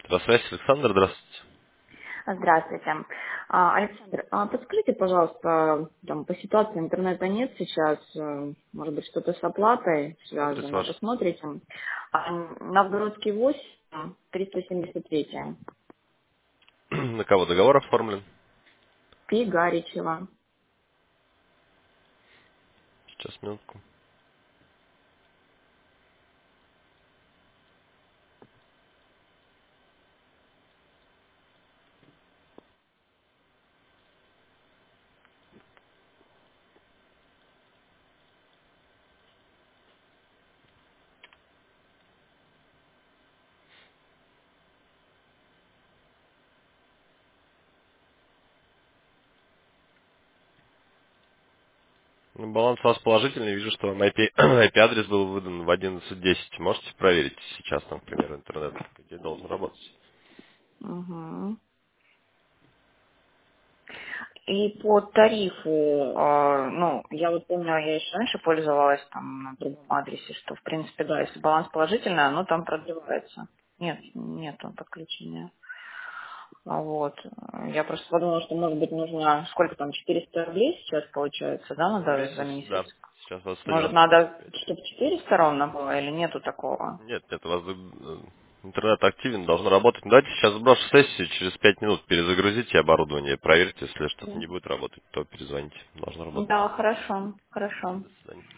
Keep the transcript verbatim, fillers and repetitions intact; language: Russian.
Здравствуйте, Александр, здравствуйте. Здравствуйте. А, Александр, а подскажите, пожалуйста, там, по ситуации интернета нет сейчас, э, может быть, что-то с оплатой Адрес связано, ваш. посмотрите. А, Новгородский восемь, триста семьдесят три, На кого договор оформлен? Пи Гаричева. Сейчас, минутку. Ну, баланс у вас положительный. Вижу, что вам I P, I P-адрес был выдан в одиннадцать десять. Можете проверить сейчас, например, интернет, где должен работать? Мгм. И по тарифу, а, ну, я вот помню, я еще раньше пользовалась там на другом адресе, что, в принципе, да, если баланс положительный, оно там продлевается. Нет, нет подключения. А Вот. Я просто подумала, что, может быть, нужно, сколько там, четыреста рублей сейчас получается, да, В надо за месяц, месяц? да. Сейчас у вас сто Может, девяносто пять. надо, чтобы четыреста ровно было, или нету такого? Нет, нет, у вас э, интернет активен, должен работать. Ну, давайте сейчас сброшу сессию, через пять минут перезагрузите оборудование, проверьте, если что-то Да, не будет работать, то перезвоните. Должно работать. Да, хорошо, хорошо. До свидания.